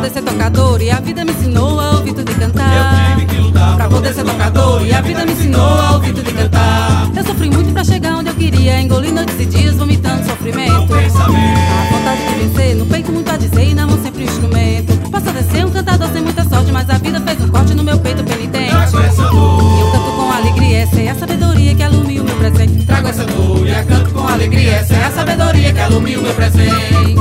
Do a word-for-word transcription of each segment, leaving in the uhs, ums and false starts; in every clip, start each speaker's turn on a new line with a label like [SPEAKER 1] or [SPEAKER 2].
[SPEAKER 1] poder ser tocador e a vida me ensinou a ouvir tudo e cantar.
[SPEAKER 2] Eu tive que lutar
[SPEAKER 1] pra poder ser tocador e a vida me ensinou a ouvir tudo e cantar. Eu sofri muito pra chegar onde eu queria, engoli noites e dias vomitando sofrimento.
[SPEAKER 2] no pensamento.
[SPEAKER 1] A vontade de vencer, no peito muito a dizer e na mão sempre o instrumento. Posso até ser um cantador sem muita sorte, mas a vida fez um corte no meu peito penitente.
[SPEAKER 2] Trago essa dor,
[SPEAKER 1] E eu canto com alegria, essa é a sabedoria que alumia o meu presente.
[SPEAKER 2] trago essa dor, e eu canto com alegria. Essa é a sabedoria que alumia o meu presente.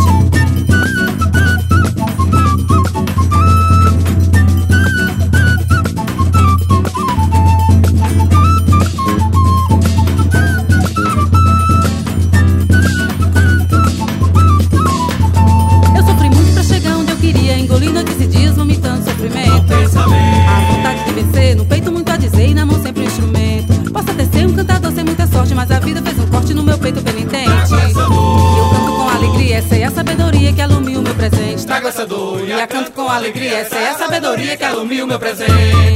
[SPEAKER 1] Engoli noites e dias vomitando sofrimento.
[SPEAKER 2] No pensamento.
[SPEAKER 1] A vontade de vencer, no peito muito a dizer e na mão sempre um instrumento. Posso até ser um cantador sem muita sorte, mas a vida fez um corte no meu peito penitente.
[SPEAKER 2] Trago essa dor,
[SPEAKER 1] E eu canto com alegria, essa é a sabedoria que alumia o meu presente.
[SPEAKER 2] trago essa dor,
[SPEAKER 1] E eu canto com alegria, essa é a sabedoria que alumia o meu presente.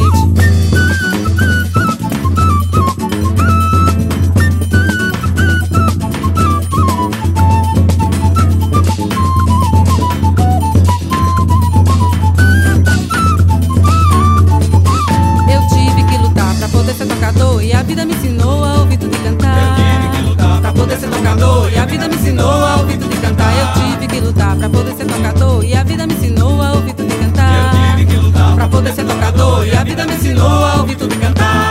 [SPEAKER 1] E a vida me ensinou a ouvir tudo e cantar.
[SPEAKER 2] Eu tive que lutar
[SPEAKER 1] pra poder ser tocador. E a vida me ensinou a ouvir tudo e cantar. Eu tive que lutar pra poder ser tocador. E a vida me ensinou a ouvir tudo e cantar.
[SPEAKER 2] Eu tive que lutar
[SPEAKER 1] pra poder ser tocador. E a vida me ensinou a ouvir tudo e cantar.